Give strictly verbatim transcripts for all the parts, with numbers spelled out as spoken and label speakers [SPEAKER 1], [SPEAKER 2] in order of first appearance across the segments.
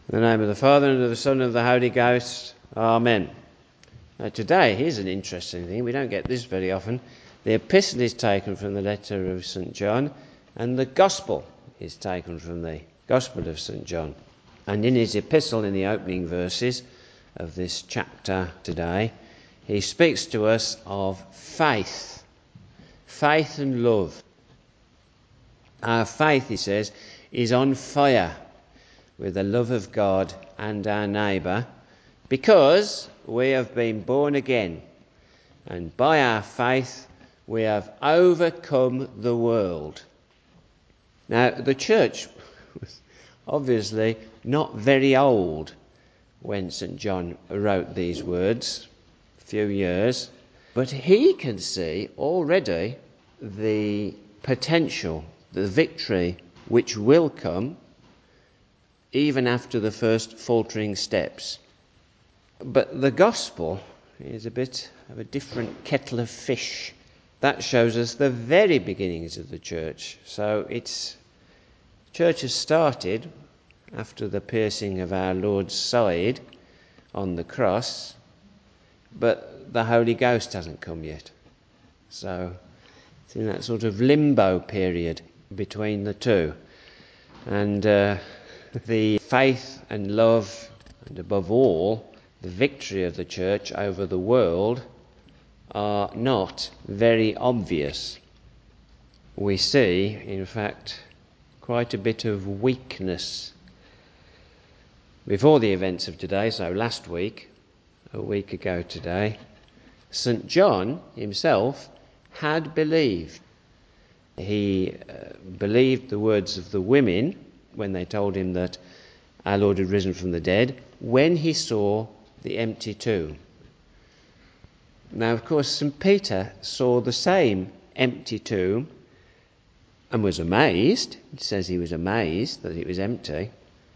[SPEAKER 1] In the name of the Father, and of the Son, and of the Holy Ghost. Amen. Now today, here's an interesting thing. We don't get this very often. The epistle is taken from the letter of Saint John, and the gospel is taken from the Gospel of Saint John. And in his epistle, in the opening verses of this chapter today, he speaks to us of faith. Faith and love. Our faith, he says, is on fire with the love of God and our neighbour, because we have been born again, and by our faith we have overcome the world. Now, the church was obviously not very old when Saint John wrote these words, a few years, but he can see already the potential, the victory which will come even after the first faltering steps. But the gospel is a bit of a different kettle of fish. That shows us the very beginnings of the church. So it's church has started after the piercing of our Lord's side on the cross, but the Holy Ghost hasn't come yet. So it's in that sort of limbo period between the two. And uh, the faith and love, and above all, the victory of the church over the world are not very obvious. We see, in fact, quite a bit of weakness. Before the events of today, so last week, a week ago today, Saint John himself had believed. He uh, believed the words of the women when they told him that our Lord had risen from the dead, when he saw the empty tomb. Now, of course, Saint Peter saw the same empty tomb and was amazed. It says he was amazed that it was empty.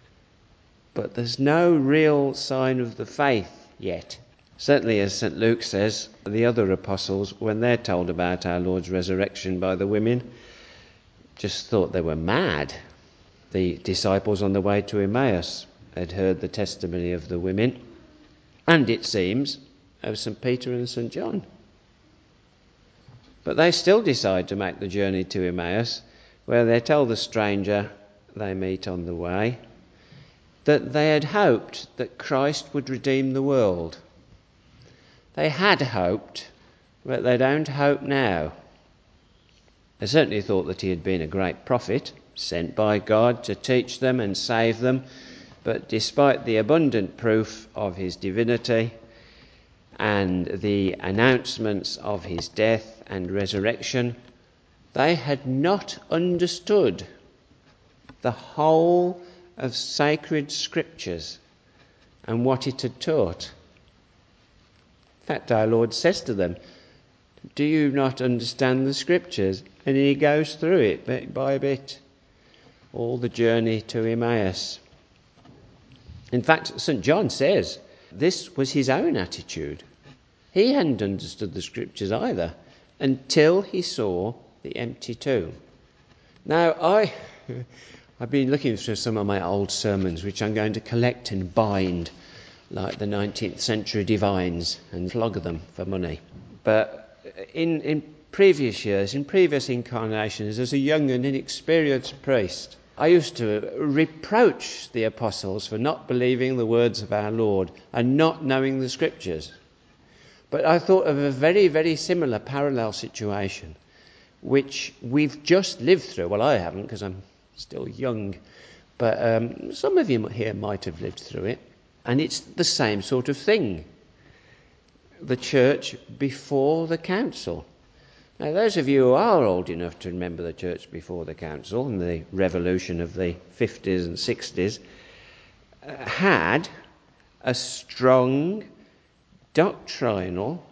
[SPEAKER 1] But there's no real sign of the faith yet. Certainly, as Saint Luke says, the other apostles, when they're told about our Lord's resurrection by the women, just thought they were mad. The disciples on the way to Emmaus had heard the testimony of the women, and it seems of Saint Peter and Saint John. But they still decide to make the journey to Emmaus, where they tell the stranger they meet on the way that they had hoped that Christ would redeem the world. They had hoped, but they don't hope now. They certainly thought that he had been a great prophet, sent by God to teach them and save them, but despite the abundant proof of his divinity and the announcements of his death and resurrection, they had not understood the whole of sacred scriptures and what it had taught. In fact, our Lord says to them, "Do you not understand the scriptures?" And he goes through it bit by bit, all the journey to Emmaus. In fact, Saint John says this was his own attitude. He hadn't understood the scriptures either until he saw the empty tomb. Now, I, I've been looking through some of my old sermons, which I'm going to collect and bind like the nineteenth century divines and flog them for money. But in, in previous years, in previous incarnations, as a young and inexperienced priest, I used to reproach the apostles for not believing the words of our Lord and not knowing the scriptures. But I thought of a very, very similar parallel situation, which we've just lived through. Well, I haven't, because I'm still young, but um, some of you here might have lived through it. And it's the same sort of thing. The church before the council. Now, those of you who are old enough to remember the church before the council and the revolution of the fifties and sixties uh, had a strong, doctrinal,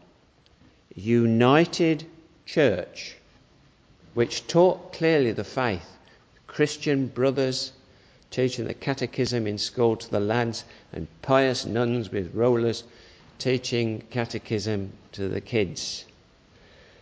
[SPEAKER 1] united church which taught clearly the faith. Christian brothers teaching the catechism in school to the lads, and pious nuns with rollers teaching catechism to the kids.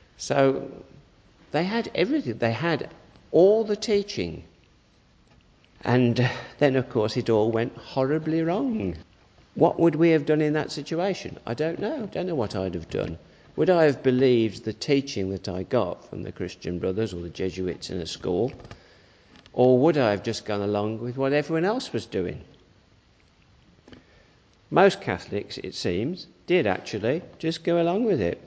[SPEAKER 1] So they had everything. They had all the teaching. And uh, then, of course, it all went horribly wrong. What would we have done in that situation? I don't know. I don't know what I'd have done. Would I have believed the teaching that I got from the Christian Brothers or the Jesuits in a school? Or would I have just gone along with what everyone else was doing? Most Catholics, it seems, did actually just go along with it.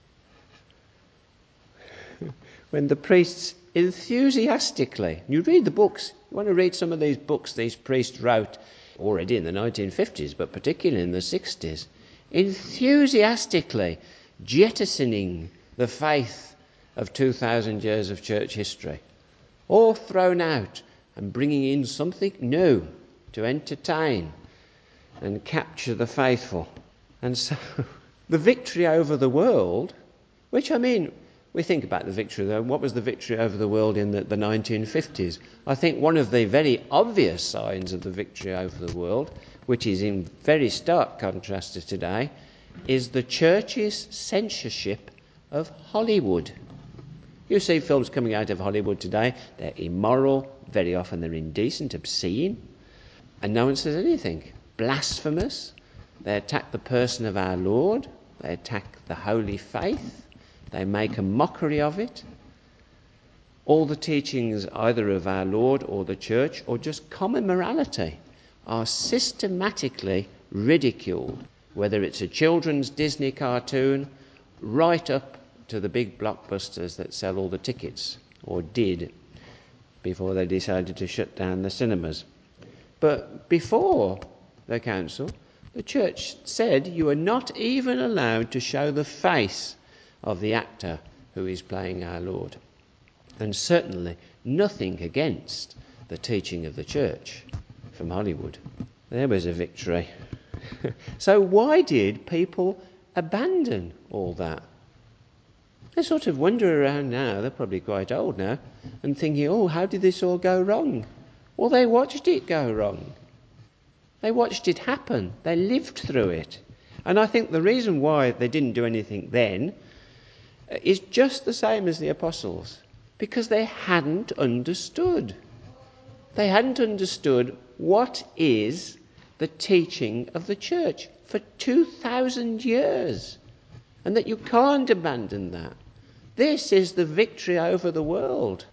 [SPEAKER 1] When the priests enthusiastically, you read the books, you want to read some of these books these priests wrote already in the nineteen fifties, but particularly in the sixties, enthusiastically jettisoning the faith of two thousand years of church history, all thrown out and bringing in something new to entertain and capture the faithful. And so the victory over the world, which I mean, we think about the victory though, what was the victory over the world in the, the nineteen fifties? I think one of the very obvious signs of the victory over the world, which is in very stark contrast to today, is the church's censorship of Hollywood. You see films coming out of Hollywood today, they're immoral, very often they're indecent, obscene, and no one says anything. Blasphemous, they attack the person of our Lord, they attack the holy faith, they make a mockery of it. All the teachings either of our Lord or the church or just common morality are systematically ridiculed, whether it's a children's Disney cartoon right up to the big blockbusters that sell all the tickets, or did, before they decided to shut down the cinemas. But before the council, the church said you are not even allowed to show the face of the actor who is playing our Lord. And certainly nothing against the teaching of the church from Hollywood. There was a victory. So why did people abandon all that? They sort of wander around now, they're probably quite old now, and thinking, oh, how did this all go wrong? Well, they watched it go wrong. They watched it happen. They lived through it. And I think the reason why they didn't do anything then is just the same as the apostles, because they hadn't understood. They hadn't understood what is the teaching of the church for two thousand years, and that you can't abandon that. This is the victory over the world.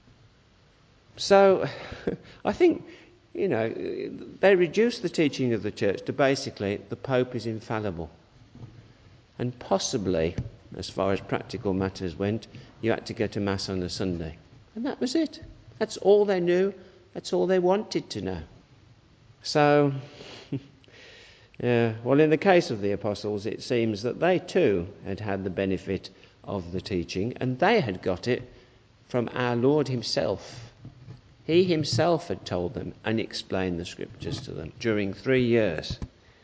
[SPEAKER 1] So I think, you know, they reduced the teaching of the church to basically the Pope is infallible. And possibly, as far as practical matters went, you had to go to Mass on a Sunday. And that was it. That's all they knew. That's all they wanted to know. So, yeah, well, in the case of the apostles, it seems that they too had had the benefit of the teaching, and they had got it from our Lord himself. He himself had told them and explained the scriptures to them during three years.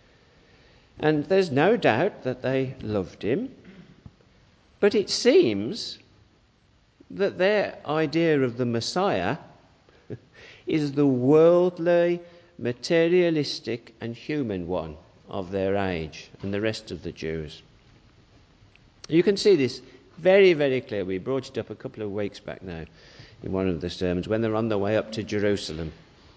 [SPEAKER 1] And there's no doubt that they loved him, but it seems that their idea of the Messiah is the worldly, materialistic and human one of their age and the rest of the Jews. You can see this very, very clear. We brought it up a couple of weeks back now in one of the sermons when they're on their way up to Jerusalem.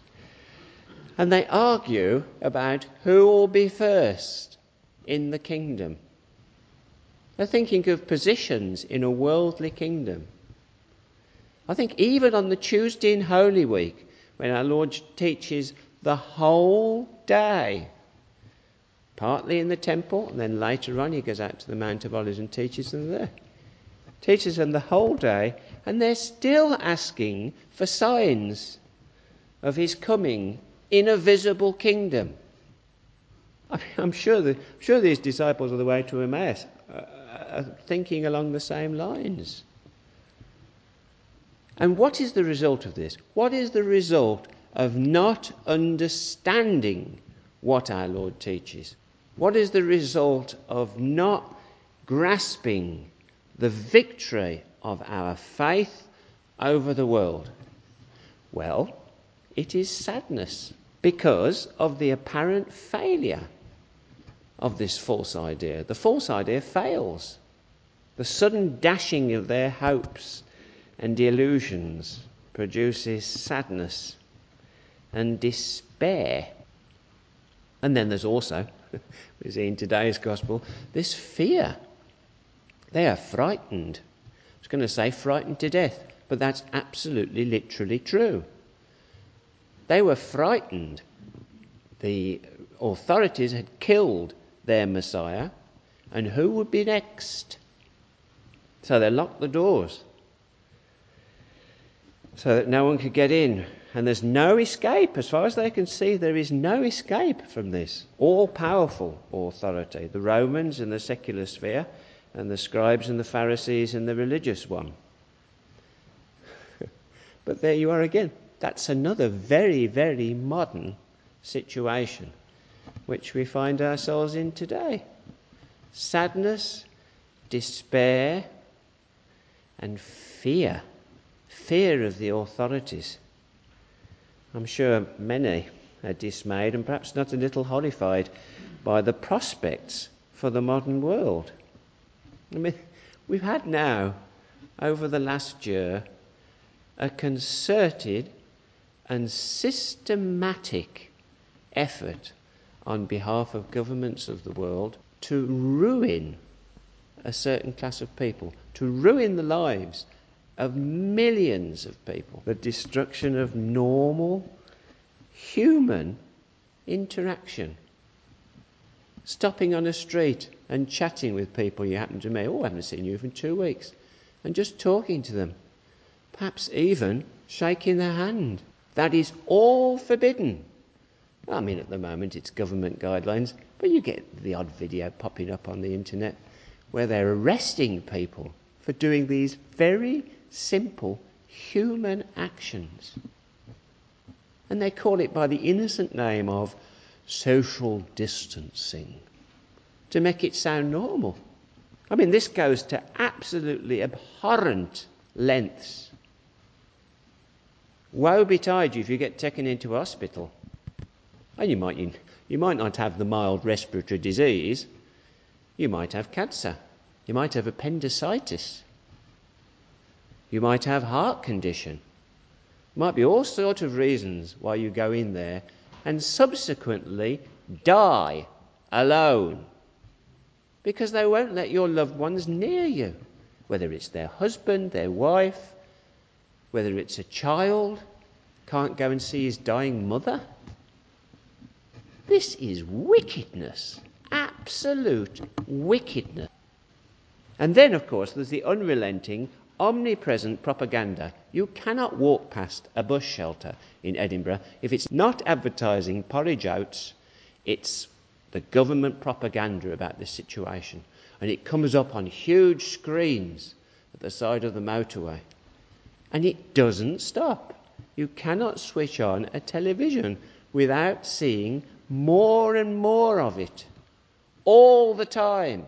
[SPEAKER 1] And they argue about who will be first in the kingdom. They're thinking of positions in a worldly kingdom. I think even on the Tuesday in Holy Week, when our Lord teaches the whole day, partly in the temple, and then later on he goes out to the Mount of Olives and teaches them there. Teaches them the whole day, and they're still asking for signs of his coming in a visible kingdom. I mean, I'm sure, the, I'm sure these disciples on the way to Emmaus are, are thinking along the same lines. And what is the result of this? What is the result of not understanding what our Lord teaches? What is the result of not grasping the victory of our faith over the world? Well, it is sadness because of the apparent failure of this false idea. The false idea fails. The sudden dashing of their hopes and illusions produces sadness. and despair. And then there's also, we see in today's gospel, this fear. They are frightened. I was going to say frightened to death, but that's absolutely literally true. They were frightened. The authorities had killed their Messiah, and who would be next? So they locked the doors so that no one could get in. And there's no escape. As far as they can see, there is no escape from this all-powerful authority. The Romans in the secular sphere, and the scribes and the Pharisees in the religious one. But there you are again. That's another very, very modern situation which we find ourselves in today. Sadness, despair, and fear. Fear of the authorities. I'm sure many are dismayed and perhaps not a little horrified by the prospects for the modern world. I mean, we've had now, over the last year, a concerted and systematic effort on behalf of governments of the world to ruin a certain class of people, to ruin the lives of millions of people. The destruction of normal human interaction. Stopping on a street and chatting with people you happen to meet. Oh, I haven't seen you for two weeks. And just talking to them. Perhaps even shaking their hand. That is all forbidden. I mean, at the moment it's government guidelines, but you get the odd video popping up on the internet where they're arresting people for doing these very simple human actions. And they call it by the innocent name of social distancing, to make it sound normal. I mean, this goes to absolutely abhorrent lengths. Woe betide you if you get taken into hospital. And you might, you, you might not have the mild respiratory disease. You might have cancer. You might have appendicitis. You might have heart condition. Might be all sorts of reasons why you go in there and subsequently die alone. Because they won't let your loved ones near you. Whether it's their husband, their wife, whether it's a child, can't go and see his dying mother. This is wickedness. Absolute wickedness. And then, of course, there's the unrelenting, omnipresent propaganda. You cannot walk past a bus shelter in Edinburgh if it's not advertising porridge oats. It's the government propaganda about this situation. And it comes up on huge screens at the side of the motorway. And it doesn't stop. You cannot switch on a television without seeing more and more of it. All the time.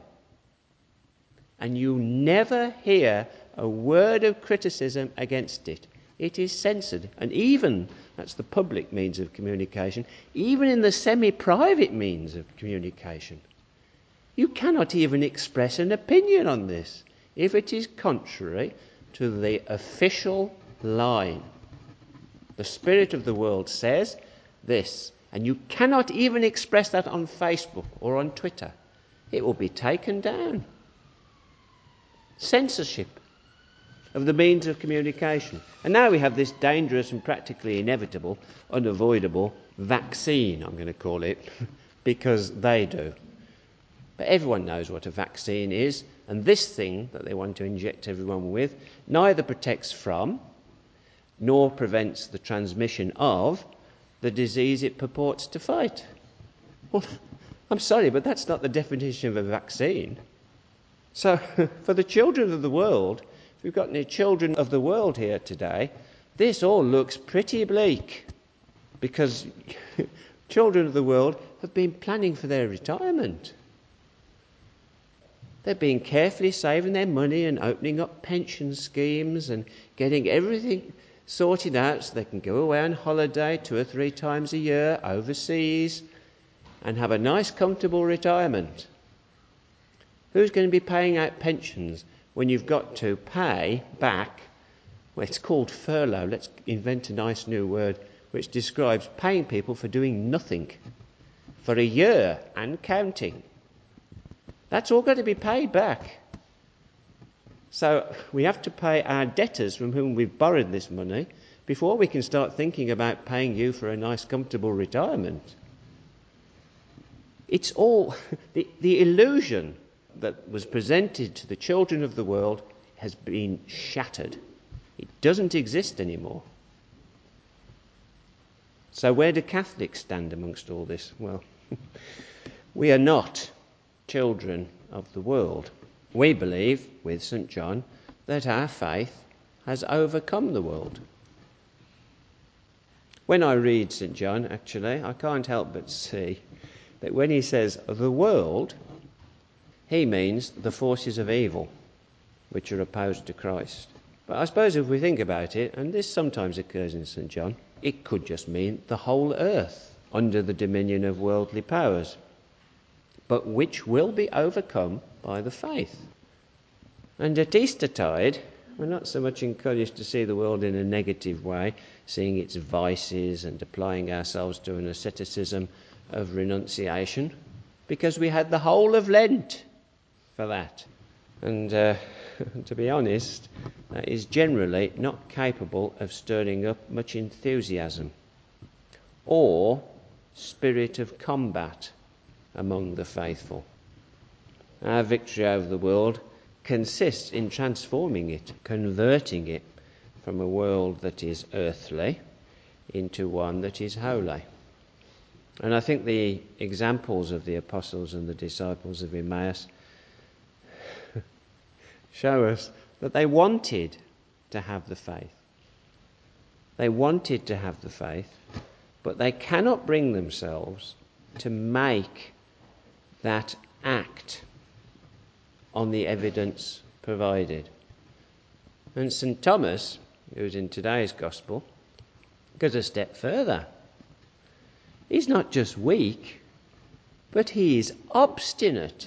[SPEAKER 1] And you never hear a word of criticism against it. It is censored. And even, that's the public means of communication, even in the semi-private means of communication, you cannot even express an opinion on this if it is contrary to the official line. The spirit of the world says this, and you cannot even express that on Facebook or on Twitter. It will be taken down. Censorship of the means of communication. And now we have this dangerous and practically inevitable, unavoidable vaccine, I'm going to call it, because they do. But everyone knows what a vaccine is, and this thing that they want to inject everyone with neither protects from nor prevents the transmission of the disease it purports to fight. Well, I'm sorry, but that's not the definition of a vaccine. So, for the children of the world, if we've got any children of the world here today, this all looks pretty bleak, because children of the world have been planning for their retirement. They've been carefully saving their money and opening up pension schemes and getting everything sorted out so they can go away on holiday two or three times a year overseas and have a nice, comfortable retirement. Who's going to be paying out pensions when you've got to pay back, well, it's called furlough, let's invent a nice new word, which describes paying people for doing nothing for a year and counting. That's all got to be paid back. So we have to pay our debtors from whom we've borrowed this money before we can start thinking about paying you for a nice, comfortable retirement. It's all the, the illusion that was presented to the children of the world has been shattered. It doesn't exist anymore. So where do Catholics stand amongst all this? Well, we are not children of the world. We believe, with St John, that our faith has overcome the world. When I read St John, actually, I can't help but see that when he says the world, he means the forces of evil, which are opposed to Christ. But I suppose if we think about it, and this sometimes occurs in St John, it could just mean the whole earth under the dominion of worldly powers, but which will be overcome by the faith. And at Eastertide, we're not so much encouraged to see the world in a negative way, seeing its vices and applying ourselves to an asceticism of renunciation, because we had the whole of Lent for that. And uh, to be honest, that is generally not capable of stirring up much enthusiasm or spirit of combat among the faithful. Our victory over the world consists in transforming it, converting it from a world that is earthly into one that is holy. And I think the examples of the apostles and the disciples of Emmaus show us that they wanted to have the faith. They wanted to have the faith, but they cannot bring themselves to make that act on the evidence provided. And St Thomas, who's in today's gospel, goes a step further. He's not just weak, but he is obstinate.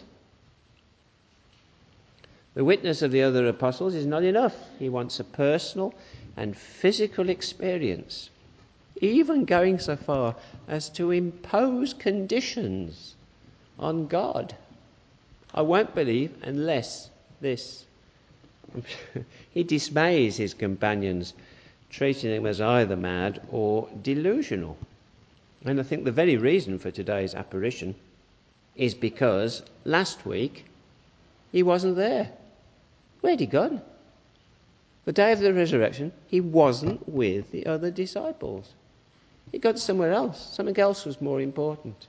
[SPEAKER 1] The witness of the other apostles is not enough. He wants a personal and physical experience, even going so far as to impose conditions on God. I won't believe unless this. He dismays his companions, treating them as either mad or delusional. And I think the very reason for today's apparition is because last week he wasn't there. Where'd he gone? The day of the resurrection, he wasn't with the other disciples. He got somewhere else. Something else was more important.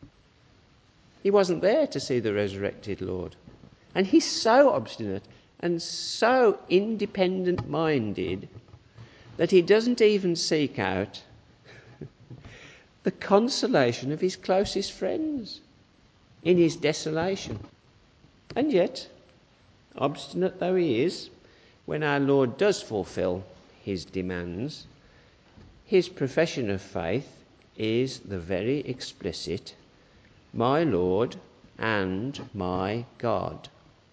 [SPEAKER 1] He wasn't there to see the resurrected Lord. And he's so obstinate and so independent-minded that he doesn't even seek out the consolation of his closest friends in his desolation. And yet, obstinate though he is, when our Lord does fulfill his demands, his profession of faith is the very explicit, "My Lord and my God."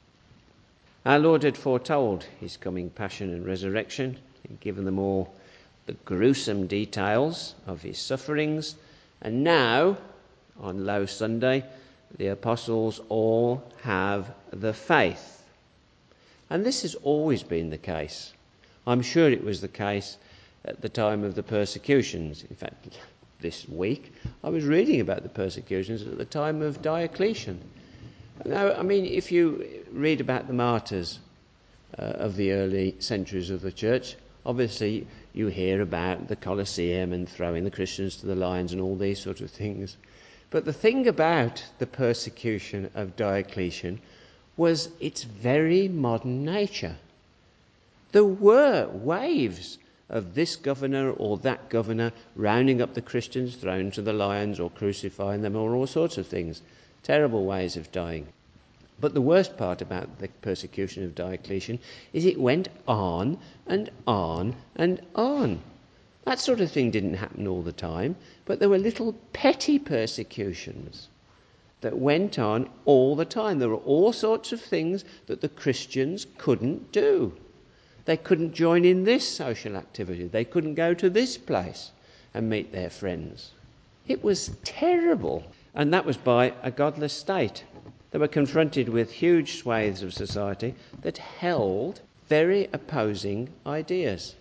[SPEAKER 1] Our Lord had foretold his coming passion and resurrection, and given them all the gruesome details of his sufferings, and now, on Low Sunday, the apostles all have the faith. And this has always been the case. I'm sure it was the case at the time of the persecutions. In fact, this week I was reading about the persecutions at the time of Diocletian. Now, I mean, if you read about the martyrs uh, of the early centuries of the church, obviously you hear about the Colosseum and throwing the Christians to the lions and all these sort of things. But the thing about the persecution of Diocletian was its very modern nature. There were waves of this governor or that governor rounding up the Christians, throwing to the lions or crucifying them, or all sorts of things. Terrible ways of dying. But the worst part about the persecution of Diocletian is it went on and on and on. That sort of thing didn't happen all the time, but there were little petty persecutions that went on all the time. There were all sorts of things that the Christians couldn't do. They couldn't join in this social activity. They couldn't go to this place. and meet their friends. It was terrible. And that was by a godless state. They were confronted with huge swathes of society that held very opposing ideas.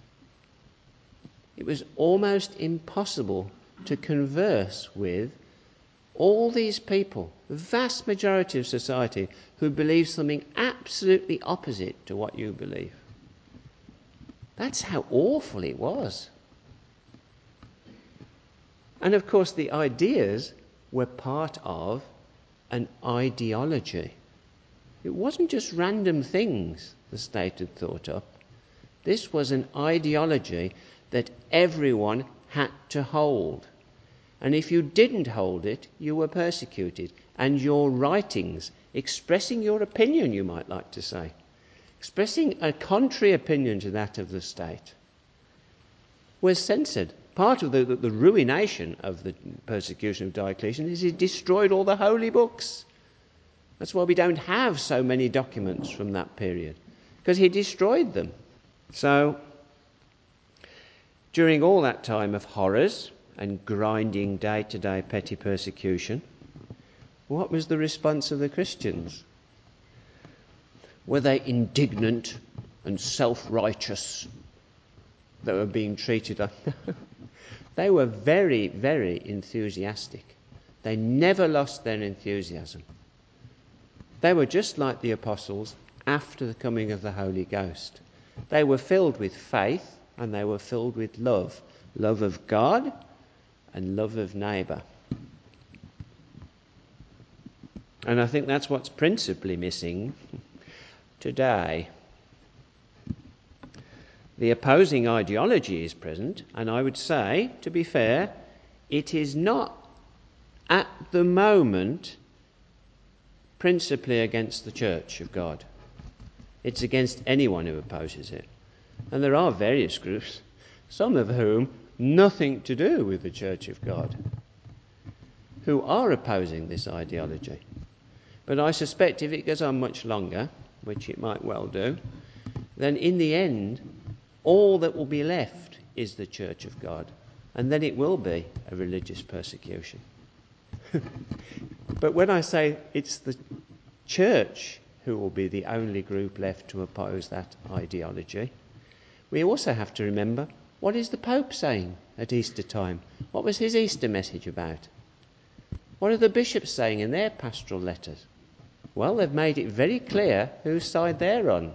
[SPEAKER 1] It was almost impossible to converse with all these people, the vast majority of society, who believe something absolutely opposite to what you believe. That's how awful it was. And of course, the ideas were part of an ideology. It wasn't just random things the state had thought up. This was an ideology that everyone had to hold. And if you didn't hold it, you were persecuted. And your writings, expressing your opinion, you might like to say, expressing a contrary opinion to that of the state, was censored. Part of the, the, the ruination of the persecution of Diocletian is he destroyed all the holy books. That's why we don't have so many documents from that period, because he destroyed them. So, during all that time of horrors and grinding day-to-day petty persecution, what was the response of the Christians? Were they indignant and self-righteous that were being treated like... They were very, very enthusiastic. They never lost their enthusiasm. They were just like the apostles after the coming of the Holy Ghost. They were filled with faith and they were filled with love. Love of God and love of neighbour. And I think that's what's principally missing today. The opposing ideology is present, and I would say, to be fair, it is not at the moment principally against the Church of God. It's against anyone who opposes it. And there are various groups, some of whom nothing to do with the Church of God, who are opposing this ideology. But I suspect if it goes on much longer, which it might well do, then in the end, all that will be left is the Church of God, and then it will be a religious persecution. But when I say it's the Church who will be the only group left to oppose that ideology, we also have to remember, what is the Pope saying at Easter time? What was his Easter message about? What are the bishops saying in their pastoral letters? Well, they've made it very clear whose side they're on.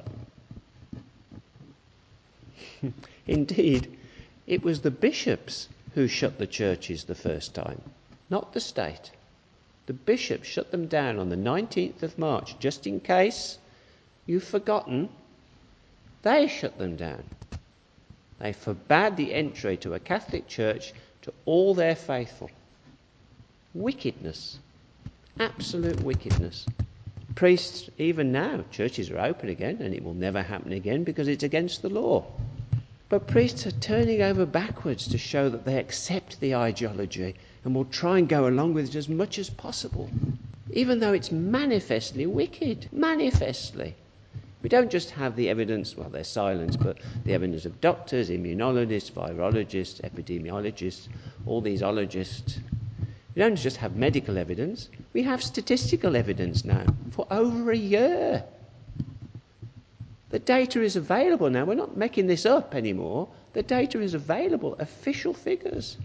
[SPEAKER 1] Indeed, it was the bishops who shut the churches the first time, not the state. The bishops shut them down on the nineteenth of March, just in case you've forgotten. They shut them down. They forbade the entry to a Catholic church to all their faithful. Wickedness. Absolute wickedness. Priests, even now, churches are open again, and it will never happen again because it's against the law. But priests are turning over backwards to show that they accept the ideology and will try and go along with it as much as possible, even though it's manifestly wicked. Manifestly. We don't just have the evidence, well, they're silenced, but the evidence of doctors, immunologists, virologists, epidemiologists, all these ologists. We don't just have medical evidence, we have statistical evidence now for over a year. The data is available now. We're not making this up anymore. The data is available, official figures.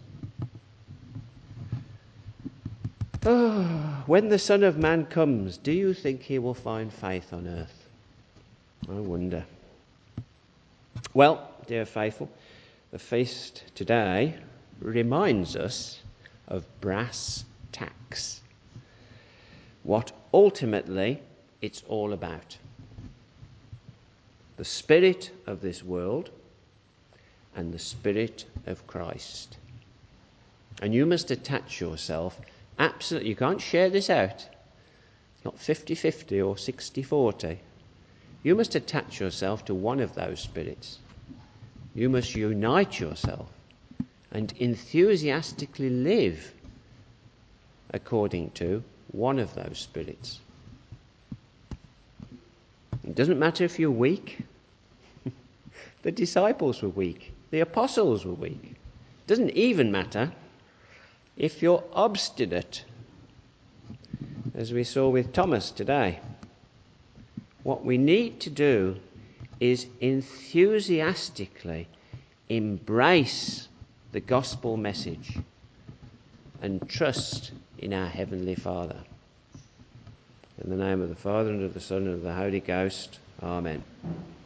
[SPEAKER 1] Oh, when the Son of Man comes, do you think he will find faith on earth? I wonder. Well, dear faithful, the feast today reminds us of brass tacks. What ultimately it's all about. The spirit of this world and the spirit of Christ. And you must attach yourself, absolutely, you can't share this out. It's not fifty-fifty or sixty forty. You must attach yourself to one of those spirits. You must unite yourself and enthusiastically live according to one of those spirits. It doesn't matter if you're weak. The disciples were weak. The apostles were weak. Doesn't even matter if you're obstinate, as we saw with Thomas today. What we need to do is enthusiastically embrace the gospel message and trust in our Heavenly Father. In the name of the Father, and of the Son, and of the Holy Ghost. Amen.